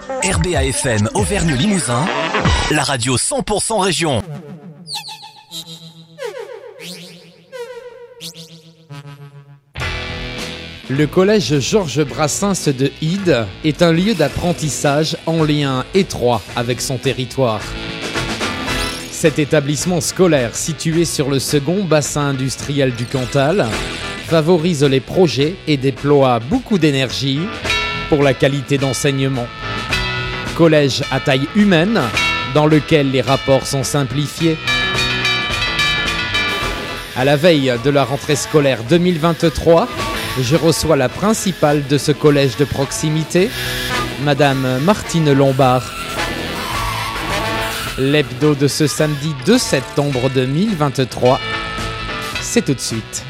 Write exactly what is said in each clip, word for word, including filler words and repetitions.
R B A F M Auvergne-Limousin, la radio cent pour cent région. Le collège Georges Brassens de Ide est un lieu d'apprentissage en lien étroit avec son territoire. Cet établissement scolaire, situé sur le second bassin industriel du Cantal, favorise les projets et déploie beaucoup d'énergie pour la qualité d'enseignement. Collège à taille humaine, dans lequel les rapports sont simplifiés. À la veille de la rentrée scolaire deux mille vingt-trois, je reçois la principale de ce collège de proximité, Madame Martine Lombard. L'hebdo de ce samedi deux septembre deux mille vingt-trois, c'est tout de suite.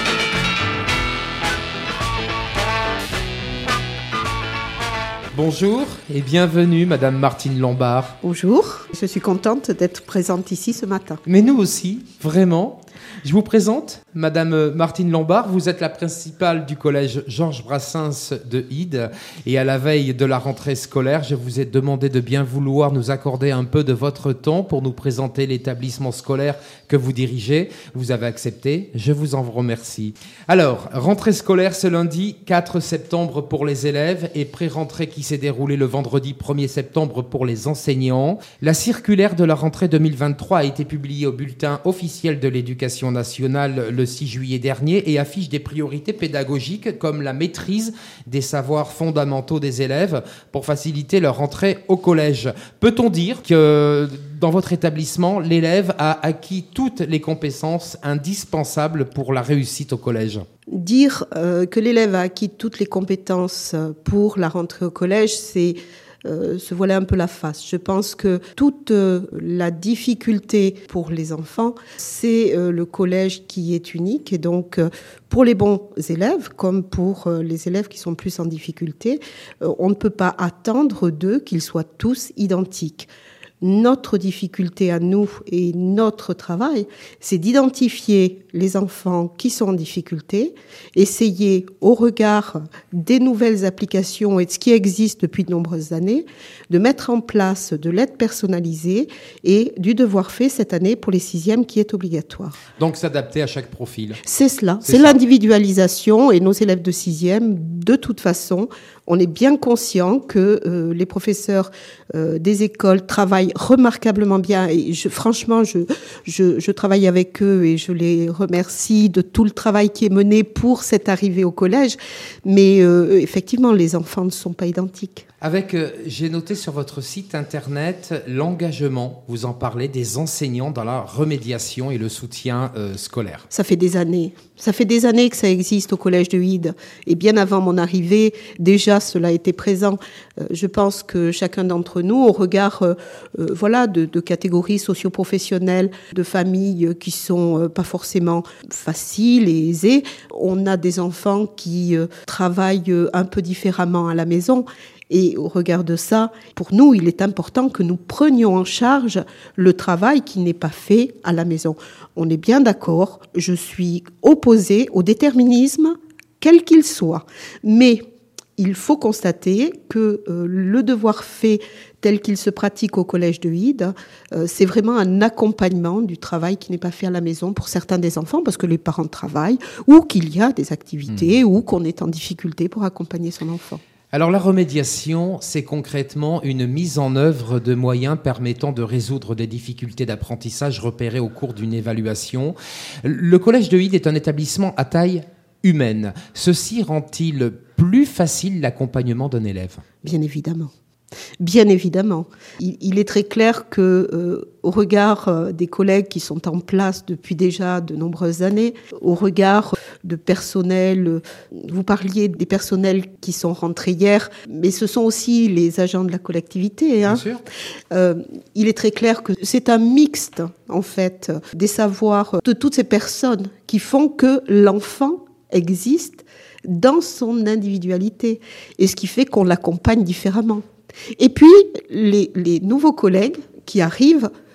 Bonjour et bienvenue Madame Martine Lombard. Bonjour, je suis contente d'être présente ici ce matin. Mais nous aussi, vraiment. Je vous présente Madame Martine Lombard, vous êtes la principale du collège Georges Brassens de Ide et à la veille de la rentrée scolaire, je vous ai demandé de bien vouloir nous accorder un peu de votre temps pour nous présenter l'établissement scolaire que vous dirigez. Vous avez accepté, je vous en remercie. Alors, rentrée scolaire ce lundi quatre septembre pour les élèves et pré-rentrée qui s'est déroulée le vendredi premier septembre pour les enseignants. La circulaire de la rentrée deux mille vingt-trois a été publiée au bulletin officiel de l'éducation nationale le six juillet dernier et affiche des priorités pédagogiques comme la maîtrise des savoirs fondamentaux des élèves pour faciliter leur entrée au collège. Peut-on dire que dans votre établissement, l'élève a acquis toutes les compétences indispensables pour la réussite au collège ? Dire euh, que l'élève a acquis toutes les compétences pour la rentrée au collège, c'est Euh, se voiler un peu la face. Je pense que toute euh, la difficulté pour les enfants, c'est euh, le collège qui est unique. Et donc, euh, pour les bons élèves, comme pour euh, les élèves qui sont plus en difficulté, euh, on ne peut pas attendre d'eux qu'ils soient tous identiques. Notre difficulté à nous et notre travail, c'est d'identifier les enfants qui sont en difficulté, essayer au regard des nouvelles applications et de ce qui existe depuis de nombreuses années, de mettre en place de l'aide personnalisée et du devoir fait cette année pour les sixièmes qui est obligatoire. Donc s'adapter à chaque profil. C'est cela, c'est, c'est ça. L'individualisation et nos élèves de sixième, de toute façon, on est bien conscient que euh, les professeurs euh, des écoles travaillent remarquablement bien. Et je, franchement, je, je, je travaille avec eux et je les remercie de tout le travail qui est mené pour cette arrivée au collège. Mais euh, effectivement, les enfants ne sont pas identiques. Avec, euh, j'ai noté sur votre site internet l'engagement, vous en parlez, des enseignants dans la remédiation et le soutien euh, scolaire. Ça fait des années. Ça fait des années que ça existe au collège de Ide. Et bien avant mon arrivée, déjà cela était présent. Euh, je pense que chacun d'entre nous, au regard euh, euh, voilà, de, de catégories socio-professionnelles, de familles qui sont euh, pas forcément faciles et aisées, on a des enfants qui euh, travaillent euh, un peu différemment à la maison. Et au regard de ça, pour nous, il est important que nous prenions en charge le travail qui n'est pas fait à la maison. On est bien d'accord, je suis opposée au déterminisme, quel qu'il soit. Mais il faut constater que euh, le devoir fait tel qu'il se pratique au collège de Ide, euh, c'est vraiment un accompagnement du travail qui n'est pas fait à la maison pour certains des enfants, parce que les parents travaillent, ou qu'il y a des activités, mmh. ou qu'on est en difficulté pour accompagner son enfant. Alors la remédiation, c'est concrètement une mise en œuvre de moyens permettant de résoudre des difficultés d'apprentissage repérées au cours d'une évaluation. Le collège de Ide est un établissement à taille humaine. Ceci rend-il plus facile l'accompagnement d'un élève ? Bien évidemment. Bien évidemment. Il, il est très clair que, euh, au regard euh, des collègues qui sont en place depuis déjà de nombreuses années, au regard de personnel, euh, vous parliez des personnels qui sont rentrés hier, mais ce sont aussi les agents de la collectivité. Hein. Bien sûr. Euh, il est très clair que c'est un mixte, en fait, des savoirs de toutes ces personnes qui font que l'enfant existe dans son individualité, et ce qui fait qu'on l'accompagne différemment. Et puis, les, les nouveaux collègues qui arrivent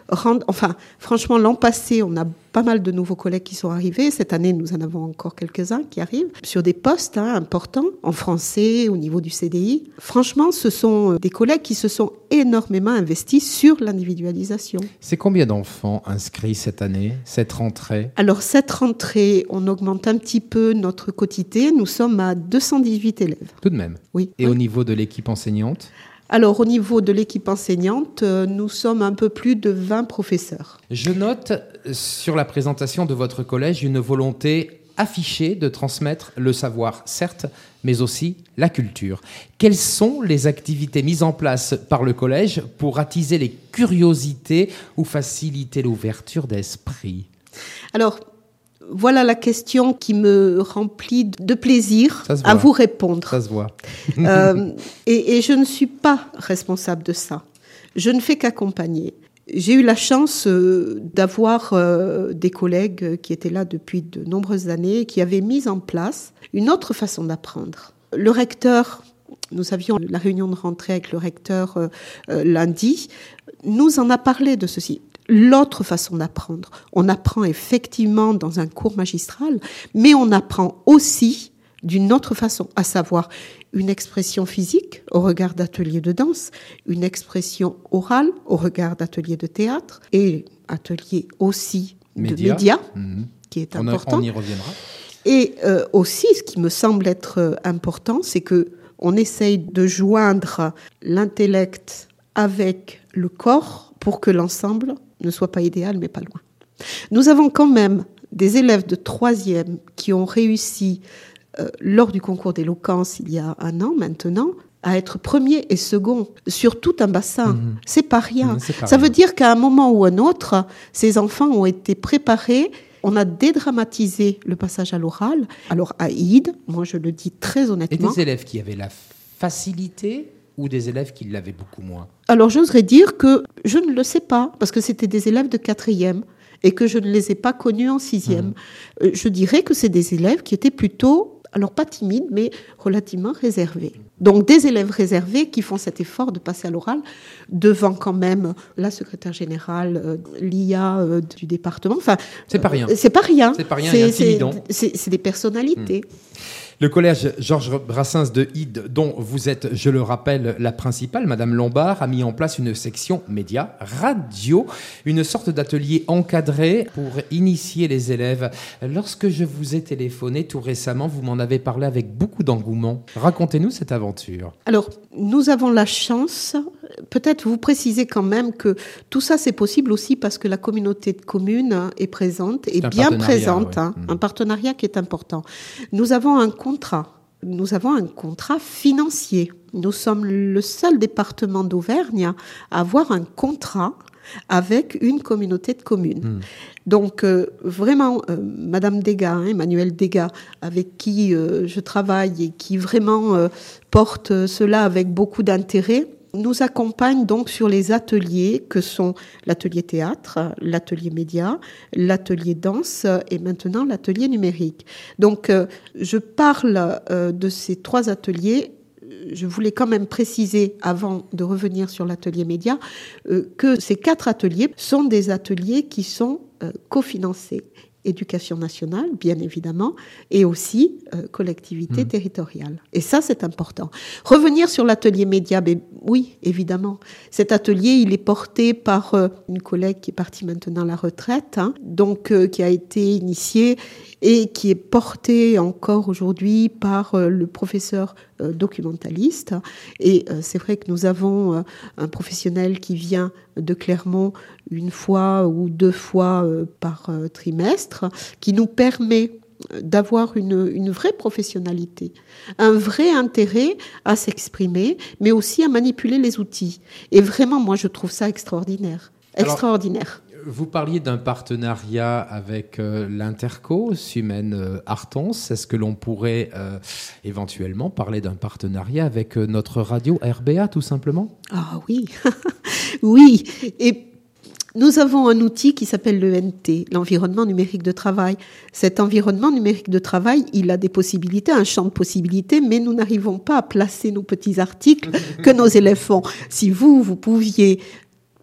rendre, enfin, franchement, l'an passé, on a pas mal de nouveaux collègues qui sont arrivés. Cette année, nous en avons encore quelques-uns qui arrivent sur des postes hein, importants, en français, au niveau du C D I. Franchement, ce sont des collègues qui se sont énormément investis sur l'individualisation. C'est combien d'enfants inscrits cette année, cette rentrée ? Alors, cette rentrée, on augmente un petit peu notre quotité. Nous sommes à deux cent dix-huit élèves. Tout de même ? Oui. Et oui. au niveau de l'équipe enseignante ? Alors, au niveau de l'équipe enseignante, nous sommes un peu plus de vingt professeurs. Je note sur la présentation de votre collège une volonté affichée de transmettre le savoir, certes, mais aussi la culture. Quelles sont les activités mises en place par le collège pour attiser les curiosités ou faciliter l'ouverture d'esprit ? Alors, voilà la question qui me remplit de plaisir à vous répondre. Ça se voit. euh, et, et je ne suis pas responsable de ça. Je ne fais qu'accompagner. J'ai eu la chance euh, d'avoir euh, des collègues qui étaient là depuis de nombreuses années, qui avaient mis en place une autre façon d'apprendre. Le recteur, nous avions la réunion de rentrée avec le recteur euh, euh, lundi, nous en a parlé de ceci. L'autre façon d'apprendre. On apprend effectivement dans un cours magistral, mais on apprend aussi d'une autre façon, à savoir une expression physique au regard d'ateliers de danse, une expression orale au regard d'ateliers de théâtre et ateliers aussi Média. de médias, mmh. qui est on important. A, on y reviendra. Et euh, aussi, ce qui me semble être euh, important, c'est que on essaye de joindre l'intellect avec le corps pour que l'ensemble ne soit pas idéal, mais pas loin. Nous avons quand même des élèves de troisième qui ont réussi, euh, lors du concours d'éloquence, il y a un an maintenant, à être premier et second sur tout un bassin. Mmh. C'est pas rien. Mmh, c'est pas Ça rien. veut dire qu'à un moment ou un autre, ces enfants ont été préparés. On a dédramatisé le passage à l'oral. Alors, à Ide, moi je le dis très honnêtement... Et des élèves qui avaient la facilité ou des élèves qui l'avaient beaucoup moins ? Alors, j'oserais dire que je ne le sais pas, parce que c'était des élèves de quatrième et que je ne les ai pas connus en sixième. Mmh. Euh, je dirais que c'est des élèves qui étaient plutôt, alors pas timides, mais relativement réservés. Donc, des élèves réservés qui font cet effort de passer à l'oral devant quand même la secrétaire générale, euh, l'I A euh, du département. Enfin, c'est pas rien. Euh, c'est pas rien. C'est pas rien et intimidant. C'est, c'est, c'est des personnalités. Mmh. Le collège Georges Brassens de Ide, dont vous êtes, je le rappelle, la principale, Madame Lombard, a mis en place une section médias, radio, une sorte d'atelier encadré pour initier les élèves. Lorsque je vous ai téléphoné tout récemment, vous m'en avez parlé avec beaucoup d'engouement. Racontez-nous cette aventure. Alors, nous avons la chance, peut-être vous préciser quand même que tout ça c'est possible aussi parce que la communauté de communes est présente, est bien présente, ouais. hein, mmh. un partenariat qui est important. Nous avons un contrat, nous avons un contrat financier. Nous sommes le seul département d'Auvergne à avoir un contrat avec une communauté de communes. Mmh. Donc, euh, vraiment, euh, Madame Degas, hein, Emmanuel Degas, avec qui euh, je travaille et qui vraiment euh, porte cela avec beaucoup d'intérêt, nous accompagne donc sur les ateliers que sont l'atelier théâtre, l'atelier média, l'atelier danse et maintenant l'atelier numérique. Donc, euh, je parle euh, de ces trois ateliers. Je voulais quand même préciser, avant de revenir sur l'atelier média, euh, que ces quatre ateliers sont des ateliers qui sont euh, cofinancés. Éducation nationale, bien évidemment, et aussi euh, collectivité mmh. territoriale. Et ça, c'est important. Revenir sur l'atelier média, ben, oui, évidemment. Cet atelier, il est porté par euh, une collègue qui est partie maintenant à la retraite, hein, donc euh, qui a été initiée et qui est porté encore aujourd'hui par euh, le professeur euh, documentaliste. Et euh, c'est vrai que nous avons euh, un professionnel qui vient de Clermont une fois ou deux fois euh, par euh, trimestre, qui nous permet d'avoir une, une vraie professionnalité, un vrai intérêt à s'exprimer, mais aussi à manipuler les outils. Et vraiment, moi, je trouve ça extraordinaire. Extraordinaire. Alors, vous parliez d'un partenariat avec euh, l'Interco, Sumen euh, Artens. Est-ce que l'on pourrait euh, éventuellement parler d'un partenariat avec euh, notre radio R B A, tout simplement ? Ah oui, oui. Et nous avons un outil qui s'appelle l'E N T, l'environnement numérique de travail. Cet environnement numérique de travail, il a des possibilités, un champ de possibilités, mais nous n'arrivons pas à placer nos petits articles que nos élèves font. Si vous, vous pouviez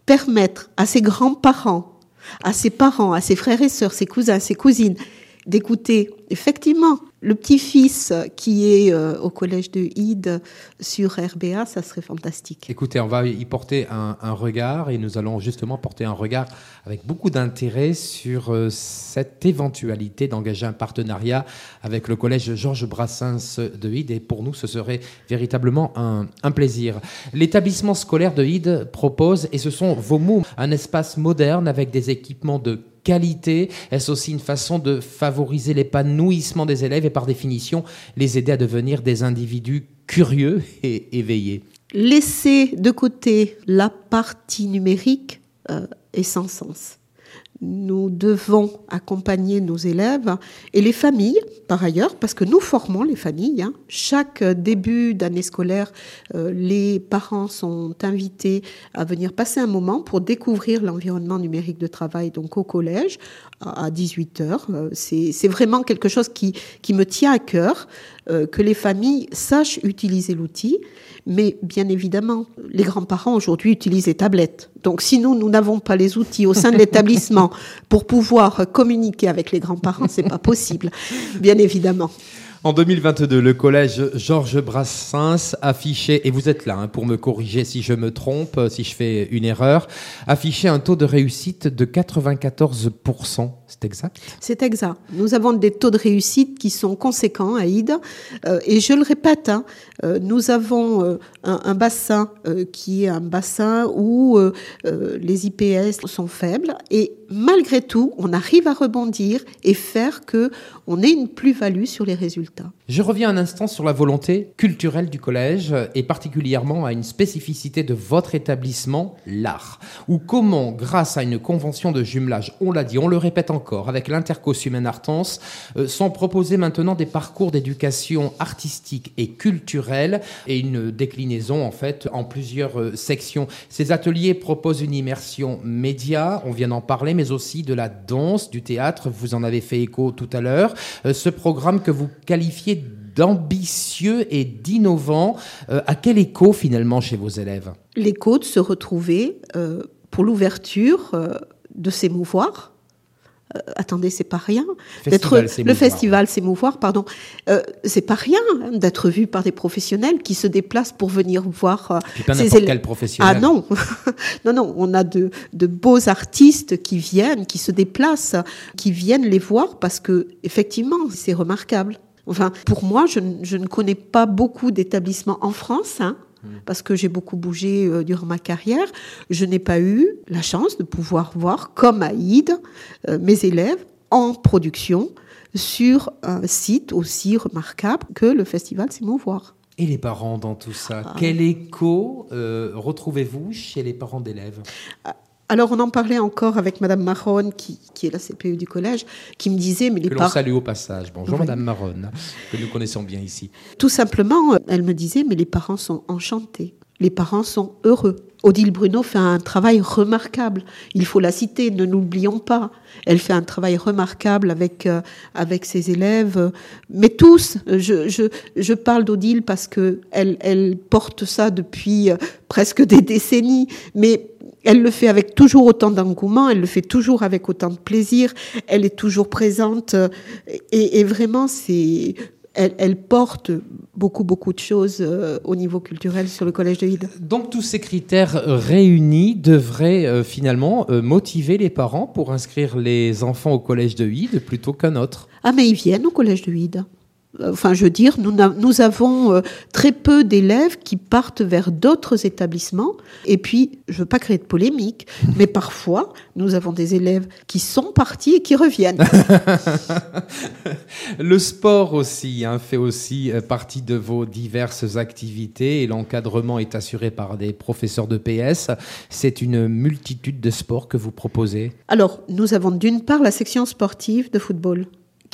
permettre à ses grands-parents, à ses parents, à ses frères et sœurs, ses cousins, ses cousines, d'écouter effectivement le petit-fils qui est euh, au collège de Ide sur R B A, ça serait fantastique. Écoutez, on va y porter un, un regard et nous allons justement porter un regard avec beaucoup d'intérêt sur euh, cette éventualité d'engager un partenariat avec le collège Georges Brassens de Ide, et pour nous ce serait véritablement un, un plaisir. L'établissement scolaire de Ide propose, et ce sont vos mots, un espace moderne avec des équipements de qualité. Est-ce aussi une façon de favoriser l'épanouissement des élèves et par définition les aider à devenir des individus curieux et éveillés? Laisser de côté la partie numérique euh, est sans sens. Nous devons accompagner nos élèves et les familles, par ailleurs, parce que nous formons les familles. Hein. Chaque début d'année scolaire, euh, les parents sont invités à venir passer un moment pour découvrir l'environnement numérique de travail, donc au collège, à dix-huit heures. Euh, c'est, c'est vraiment quelque chose qui, qui me tient à cœur, euh, que les familles sachent utiliser l'outil. Mais bien évidemment, les grands-parents aujourd'hui utilisent les tablettes. Donc si nous, nous n'avons pas les outils au sein de l'établissement pour pouvoir communiquer avec les grands-parents, c'est pas possible, bien évidemment. En deux mille vingt-deux, le collège Georges Brassens affichait, et vous êtes là hein, pour me corriger si je me trompe, si je fais une erreur, affichait un taux de réussite de quatre-vingt-quatorze pour cent. C'est exact ? C'est exact. Nous avons des taux de réussite qui sont conséquents à Ide. Euh, et je le répète, hein, euh, nous avons euh, un, un bassin euh, qui est un bassin où euh, euh, les I P S sont faibles. Et malgré tout, on arrive à rebondir et faire qu'on ait une plus-value sur les résultats. Je reviens un instant sur la volonté culturelle du collège et particulièrement à une spécificité de votre établissement, l'art. Ou comment, grâce à une convention de jumelage, on l'a dit, on le répète encore, avec l'Intercos Humaine Artense, euh, sont proposés maintenant des parcours d'éducation artistique et culturelle et une déclinaison en fait en plusieurs euh, sections. Ces ateliers proposent une immersion média, on vient d'en parler, mais aussi de la danse, du théâtre, vous en avez fait écho tout à l'heure. Euh, ce programme que vous qualifiez d'ambitieux et d'innovant, euh, à quel écho finalement chez vos élèves ? L'écho de se retrouver euh, pour l'ouverture euh, de s'émouvoir. Euh, attendez, c'est pas rien. Festival d'être, s'émouvoir. Le festival s'émouvoir, pardon. Euh, c'est pas rien hein, d'être vu par des professionnels qui se déplacent pour venir voir euh, Puis pas ces n'importe élèves. quel professionnel. Ah non, non, non. On a de, de beaux artistes qui viennent, qui se déplacent, qui viennent les voir parce que effectivement, c'est remarquable. Enfin, pour moi, je, je ne connais pas beaucoup d'établissements en France, hein, mmh. parce que j'ai beaucoup bougé euh, durant ma carrière. Je n'ai pas eu la chance de pouvoir voir, comme à Ide, euh, mes élèves en production sur un site aussi remarquable que le Festival s'émouvoir. Et les parents dans tout ça, ah. quel écho euh, retrouvez-vous chez les parents d'élèves ? Alors, on en parlait encore avec Madame Marron, qui, qui est la C P E du collège, qui me disait... mais les Que par... l'on salue au passage. Bonjour oui. Madame Marron, que nous connaissons bien ici. Tout simplement, elle me disait, mais les parents sont enchantés. Les parents sont heureux. Odile Bruno fait un travail remarquable. Il faut la citer, ne l'oublions pas. Elle fait un travail remarquable avec, euh, avec ses élèves. Mais tous, je, je, je parle d'Odile parce qu'elle elle porte ça depuis euh, presque des décennies. Mais elle le fait avec toujours autant d'engouement, elle le fait toujours avec autant de plaisir. Elle est toujours présente. Et, et vraiment, c'est... Elle, elle porte beaucoup, beaucoup de choses euh, au niveau culturel sur le collège de Ide. Donc tous ces critères réunis devraient euh, finalement euh, motiver les parents pour inscrire les enfants au collège de Ide plutôt qu'un autre. Ah mais ils viennent au collège de Ide. Enfin, je veux dire, nous, nous avons euh, très peu d'élèves qui partent vers d'autres établissements. Et puis, je ne veux pas créer de polémique, mais parfois, nous avons des élèves qui sont partis et qui reviennent. Le sport aussi hein, fait aussi partie de vos diverses activités et l'encadrement est assuré par des professeurs de P S. C'est une multitude de sports que vous proposez. Alors, nous avons d'une part la section sportive de football,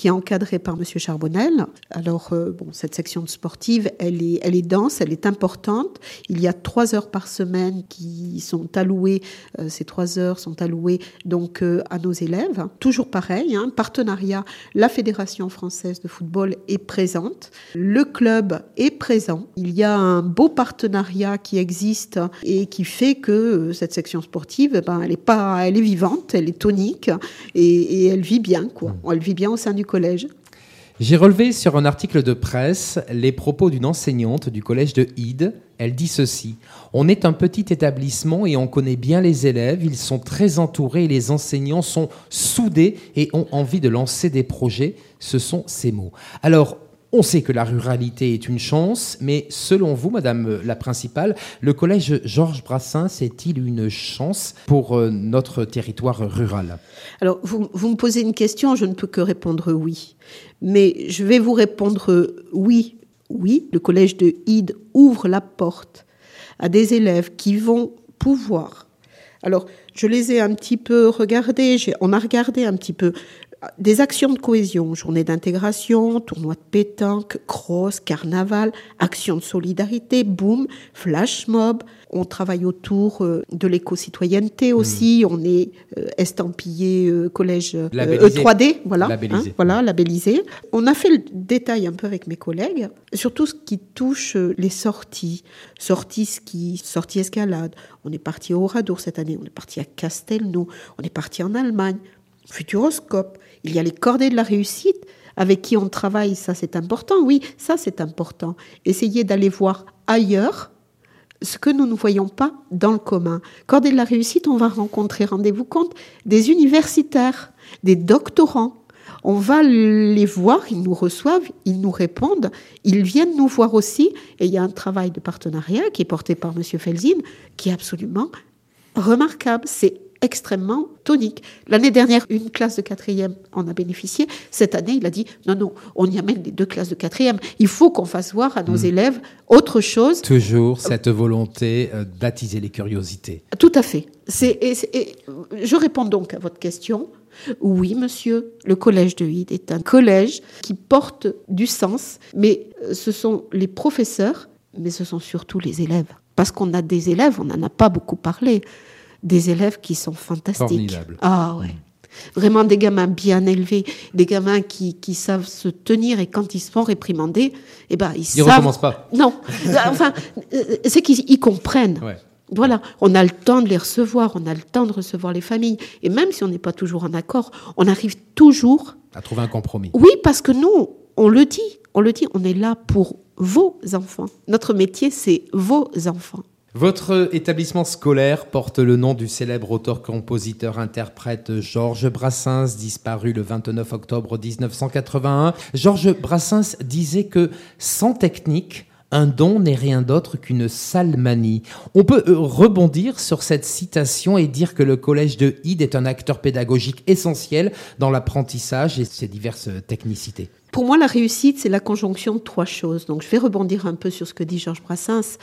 qui est encadrée par Monsieur Charbonnel. Alors, euh, bon, cette section sportive, elle est, elle est dense, elle est importante. Il y a trois heures par semaine qui sont allouées, euh, ces trois heures sont allouées donc euh, à nos élèves. Toujours pareil, hein, partenariat, la Fédération française de football est présente, le club est présent. Il y a un beau partenariat qui existe et qui fait que euh, cette section sportive, ben, elle est pas, elle est vivante, elle est tonique et, et elle vit bien, quoi. Elle vit bien au sein du collège. J'ai relevé sur un article de presse les propos d'une enseignante du collège de Ide. Elle dit ceci: « On est un petit établissement et on connaît bien les élèves, ils sont très entourés et les enseignants sont soudés et ont envie de lancer des projets. » Ce sont ces mots. Alors, on sait que la ruralité est une chance, mais selon vous, Madame la principale, le collège Georges Brassens est-il une chance pour notre territoire rural ? Alors, vous, vous me posez une question, je ne peux que répondre oui. Mais je vais vous répondre oui. Oui, le collège de Ide ouvre la porte à des élèves qui vont pouvoir. Alors, je les ai un petit peu regardés, j'ai, on a regardé un petit peu des actions de cohésion, journée d'intégration, tournoi de pétanque, cross, carnaval, actions de solidarité, boom, flash mob. On travaille autour de l'éco-citoyenneté aussi. Mmh. On est euh, estampillé euh, collège euh, E trois D, voilà, labellisé. Hein, voilà, labellisé. On a fait le détail un peu avec mes collègues, surtout ce qui touche les sorties, sorties ski, sorties escalade. On est parti au Oradour cette année, on est parti à Castelnau, on est parti en Allemagne. Futuroscope, il y a les cordées de la réussite avec qui on travaille, ça c'est important, oui, ça c'est important. Essayez d'aller voir ailleurs ce que nous ne voyons pas dans le commun. Cordées de la réussite, on va rencontrer, rendez-vous compte, des universitaires, des doctorants. On va les voir, ils nous reçoivent, ils nous répondent, ils viennent nous voir aussi. Et il y a un travail de partenariat qui est porté par M. Felzin, qui est absolument remarquable. C'est extrêmement tonique. L'année dernière, une classe de quatrième en a bénéficié. Cette année, il a dit non, non, on y amène les deux classes de quatrième. Il faut qu'on fasse voir à nos mmh. élèves autre chose. Toujours cette volonté d'attiser les curiosités. Tout à fait. C'est, et, et, je réponds donc à votre question. Oui, monsieur, le collège de Ide est un collège qui porte du sens, mais ce sont les professeurs, mais ce sont surtout les élèves. Parce qu'on a des élèves, on n'en a pas beaucoup parlé, des élèves qui sont fantastiques. Formidable. Ah ouais. Vraiment des gamins bien élevés, des gamins qui, qui savent se tenir et quand ils se font réprimander, eh ben, ils, ils savent... Ils ne recommencent pas. Non. Enfin, c'est qu'ils ils comprennent. Ouais. Voilà. On a le temps de les recevoir, on a le temps de recevoir les familles. Et même si on n'est pas toujours en accord, on arrive toujours... à trouver un compromis. Oui, parce que nous, on le dit, on le dit, on est là pour vos enfants. Notre métier, c'est vos enfants. Votre établissement scolaire porte le nom du célèbre auteur-compositeur-interprète Georges Brassens, disparu le vingt-neuf octobre dix-neuf cent quatre-vingt-un. Georges Brassens disait que sans technique, un don n'est rien d'autre qu'une sale manie. On peut rebondir sur cette citation et dire que le collège de Ide est un acteur pédagogique essentiel dans l'apprentissage et ses diverses technicités. Pour moi, la réussite, c'est la conjonction de trois choses. Donc, je vais rebondir un peu sur ce que dit Georges Brassens.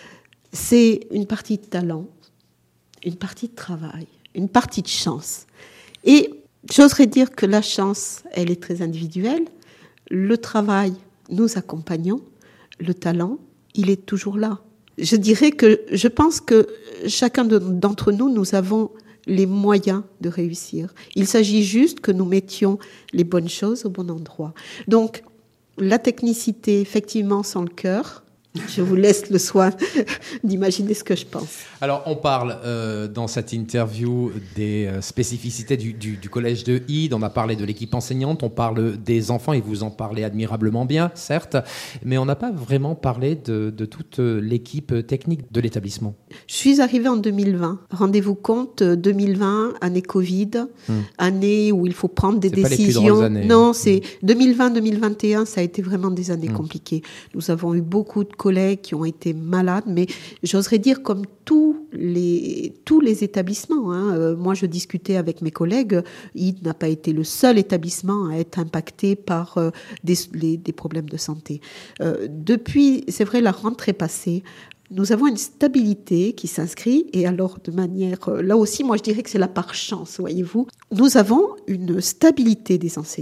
C'est une partie de talent, une partie de travail, une partie de chance. Et j'oserais dire que la chance, elle est très individuelle. Le travail, nous accompagnons. Le talent, il est toujours là. Je dirais que je pense que chacun de, d'entre nous, nous avons les moyens de réussir. Il s'agit juste que nous mettions les bonnes choses au bon endroit. Donc, la technicité, effectivement, sans le cœur. Je vous laisse le soin d'imaginer ce que je pense. Alors, on parle euh, dans cette interview des euh, spécificités du, du, du collège de Ide. On a parlé de l'équipe enseignante, on parle des enfants, et vous en parlez admirablement bien, certes, mais on n'a pas vraiment parlé de, de toute l'équipe technique de l'établissement. Je suis arrivée en deux mille vingt. Rendez-vous compte, deux mille vingt, année Covid, hum. année où il faut prendre des c'est décisions. Pas les plus drôles années. Non, c'est hum. deux mille vingt deux mille vingt et un, ça a été vraiment des années hum. compliquées. Nous avons eu beaucoup de collègues qui ont été malades, mais j'oserais dire comme tous les, tous les établissements. Hein. Euh, moi, je discutais avec mes collègues, Ide n'a pas été le seul établissement à être impacté par euh, des, les, des problèmes de santé. Euh, depuis, c'est vrai, la rentrée passée, nous avons une stabilité qui s'inscrit, et alors de manière, là aussi, moi je dirais que c'est la par chance, voyez-vous. Nous avons une stabilité des enseignants,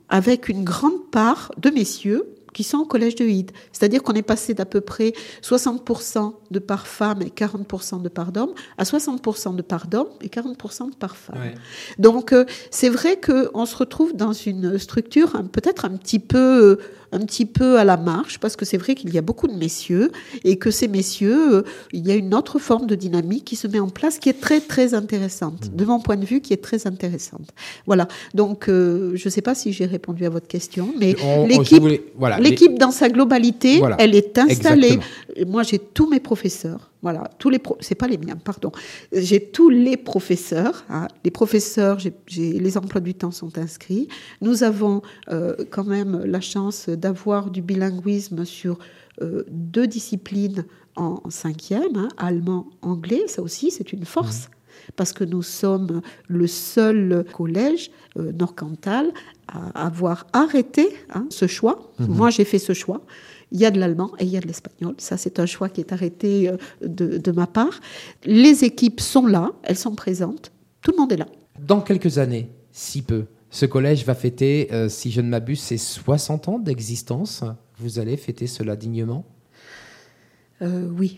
avec une grande part de messieurs qui sont au collège de Ide. C'est-à-dire qu'on est passé d'à peu près soixante pour cent de parts femmes et quarante pour cent de parts d'hommes à soixante pour cent de parts d'hommes et quarante pour cent de parts femmes. Ouais. Donc, euh, c'est vrai qu'on se retrouve dans une structure hein, peut-être un petit peu... Euh, un petit peu à la marge, parce que c'est vrai qu'il y a beaucoup de messieurs, et que ces messieurs, euh, il y a une autre forme de dynamique qui se met en place, qui est très, très intéressante, mmh. de mon point de vue, qui est très intéressante. Voilà. Donc, euh, je ne sais pas si j'ai répondu à votre question, mais on, l'équipe, voulais, voilà, l'équipe les... dans sa globalité, voilà. elle est installée. Exactement. Moi, j'ai tous mes professeurs. Voilà, tous les pro... c'est pas les miens, pardon. J'ai tous les professeurs. Hein. Les professeurs, j'ai, j'ai... les emplois du temps sont inscrits. Nous avons euh, quand même la chance d'avoir du bilinguisme sur euh, deux disciplines en, en cinquième, hein, allemand, anglais. Ça aussi, c'est une force. Mmh. Parce que nous sommes le seul collège euh, Nord-Cantal à avoir arrêté hein, ce choix. Mmh. Moi, j'ai fait ce choix. Il y a de l'allemand et il y a de l'espagnol. Ça, c'est un choix qui est arrêté de, de ma part. Les équipes sont là, elles sont présentes. Tout le monde est là. Dans quelques années, si peu, ce collège va fêter, euh, si je ne m'abuse, ses soixante ans d'existence. Vous allez fêter cela dignement ? euh, Oui.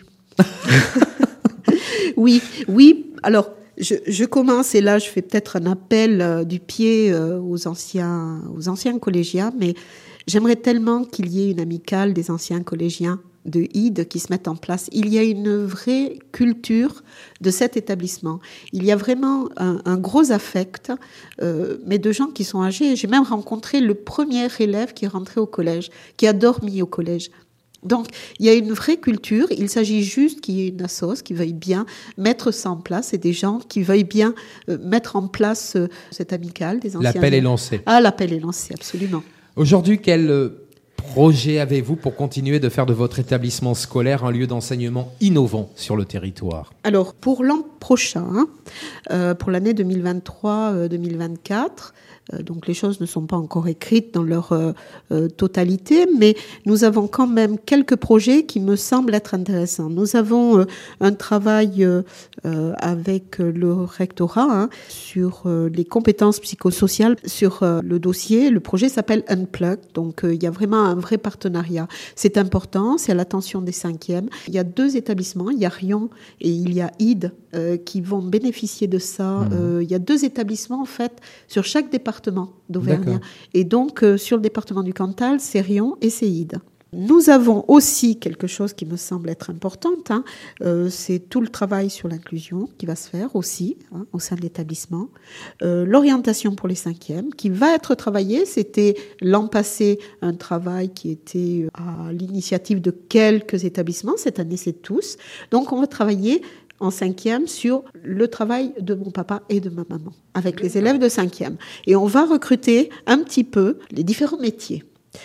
oui, oui. Alors, je, je commence, et là, je fais peut-être un appel euh, du pied euh, aux anciens, aux anciens collégiens, mais j'aimerais tellement qu'il y ait une amicale des anciens collégiens de Ide qui se mette en place. Il y a une vraie culture de cet établissement. Il y a vraiment un, un gros affect, euh, mais de gens qui sont âgés. J'ai même rencontré le premier élève qui est rentré au collège, qui a dormi au collège. Donc, il y a une vraie culture. Il s'agit juste qu'il y ait une assoce qui veuille bien mettre ça en place et des gens qui veuillent bien euh, mettre en place euh, cette amicale des anciens. L'appel est lancé. Ah, l'appel est lancé, absolument. Aujourd'hui, quel projet avez-vous pour continuer de faire de votre établissement scolaire un lieu d'enseignement innovant sur le territoire ? Alors, pour l'an prochain, euh, pour l'année deux mille vingt-trois deux mille vingt-quatre, euh, donc les choses ne sont pas encore écrites dans leur euh, euh, totalité, mais nous avons quand même quelques projets qui me semblent être intéressants. Nous avons euh, un travail euh, euh, avec le rectorat hein, sur euh, les compétences psychosociales, sur euh, le dossier. Le projet s'appelle Unplug, donc euh, il y a vraiment un vrai partenariat. C'est important, c'est à l'attention des cinquièmes. Il y a deux établissements, il y a Rion et il y a Ide euh, qui vont bénéficier de ça. Mmh. Euh, il y a deux établissements en fait sur chaque département d'Auvergne. D'accord. Et donc euh, sur le département du Cantal, c'est Rion et c'est Ide. Nous avons aussi quelque chose qui me semble être important, hein, euh, c'est tout le travail sur l'inclusion qui va se faire aussi hein, au sein de l'établissement. Euh, l'orientation pour les cinquièmes qui va être travaillée, c'était l'an passé un travail qui était à l'initiative de quelques établissements, cette année c'est tous. Donc on va travailler en cinquième sur le travail de mon papa et de ma maman avec les élèves de cinquième. Et on va recruter un petit peu les différents métiers.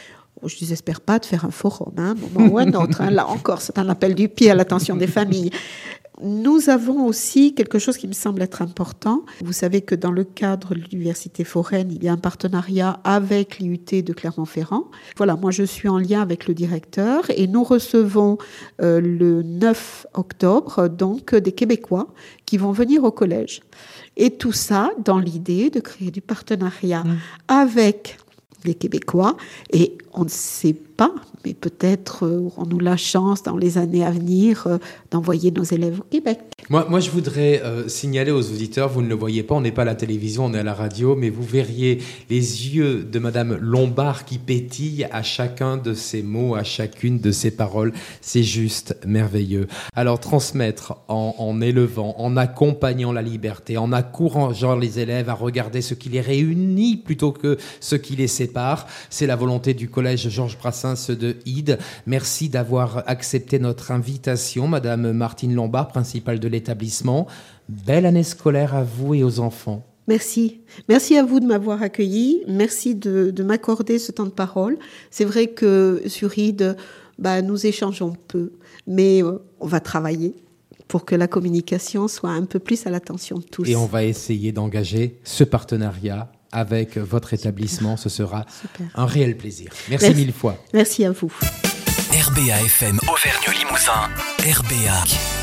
Je ne désespère pas de faire un forum, hein, un moment ou un autre. Hein, là encore, c'est un appel du pied à l'attention des familles. Nous avons aussi quelque chose qui me semble être important. Vous savez que dans le cadre de l'Université foraine, il y a un partenariat avec l'I U T de Clermont-Ferrand. Voilà, moi je suis en lien avec le directeur et nous recevons euh, le neuf octobre donc des Québécois qui vont venir au collège. Et tout ça dans l'idée de créer du partenariat mmh. avec les Québécois, et on ne sait pas, mais peut-être euh, aurons-nous la chance dans les années à venir euh, d'envoyer nos élèves au Québec. Moi, moi je voudrais euh, signaler aux auditeurs, vous ne le voyez pas, on n'est pas à la télévision, on est à la radio, mais vous verriez les yeux de Madame Lombard qui pétillent à chacun de ses mots, à chacune de ses paroles. C'est juste merveilleux. Alors transmettre en, en élevant, en accompagnant la liberté, en encourageant les élèves à regarder ce qui les réunit plutôt que ce qui les sépare, c'est la volonté du collège Georges Brassens de Ide. Merci d'avoir accepté notre invitation, Madame Martine Lombard, principale de l'établissement. Belle année scolaire à vous et aux enfants. Merci. Merci à vous de m'avoir accueilli. Merci de, de m'accorder ce temps de parole. C'est vrai que sur Ide, bah, nous échangeons peu, mais euh, on va travailler pour que la communication soit un peu plus à l'attention de tous. Et on va essayer d'engager ce partenariat avec votre établissement. Ce sera Super. Un réel plaisir. Merci, Merci mille fois. Merci à vous. R B A F M Auvergne Limousin. R B A.